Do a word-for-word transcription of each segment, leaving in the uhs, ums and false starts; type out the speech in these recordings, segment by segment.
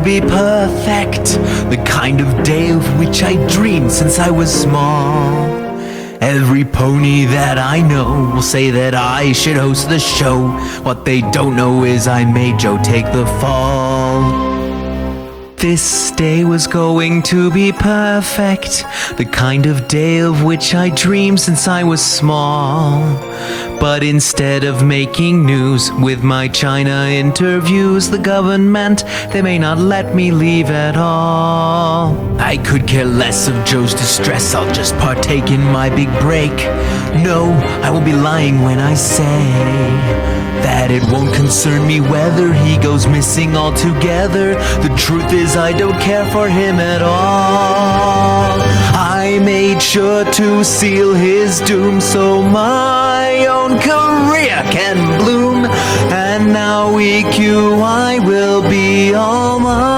be perfect, the kind of day of which I dreamed since I was small. Every pony that I know will say that I should host the show. What they don't know is I made Joe take the fall. This day was going to be perfect, the kind of day of which I dreamed since I was small. But instead of making news with my China interviews, the government, they may not let me leave at all. I could care less of Joe's distress, I'll just partake in my big break. No, I will be lying when I say that it won't concern me whether he goes missing altogether. The truth is I don't care for him at all. I made sure to seal his doom so my own career can bloom. And now E Q I will be all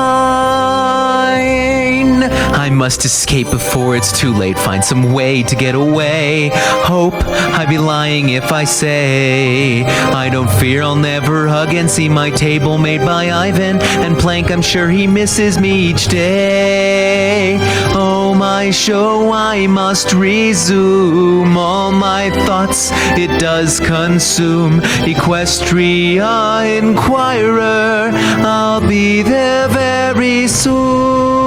mine. I must escape before it's too late, find some way to get away. Hope I'd be lying if I say I don't fear I'll never hug and see my table made by Ivan and Plank. I'm sure he misses me each day. Oh, my show I must resume. All my thoughts it does consume. Equestria Inquirer, I'll be there very soon.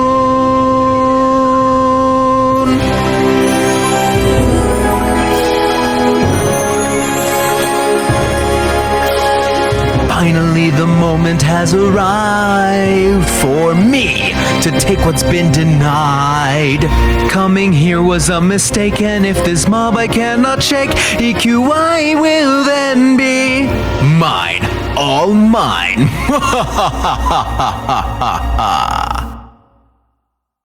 Finally the moment has arrived for me to take what's been denied. Coming here was a mistake, and if this mob I cannot shake, E Q I will then be mine, all mine.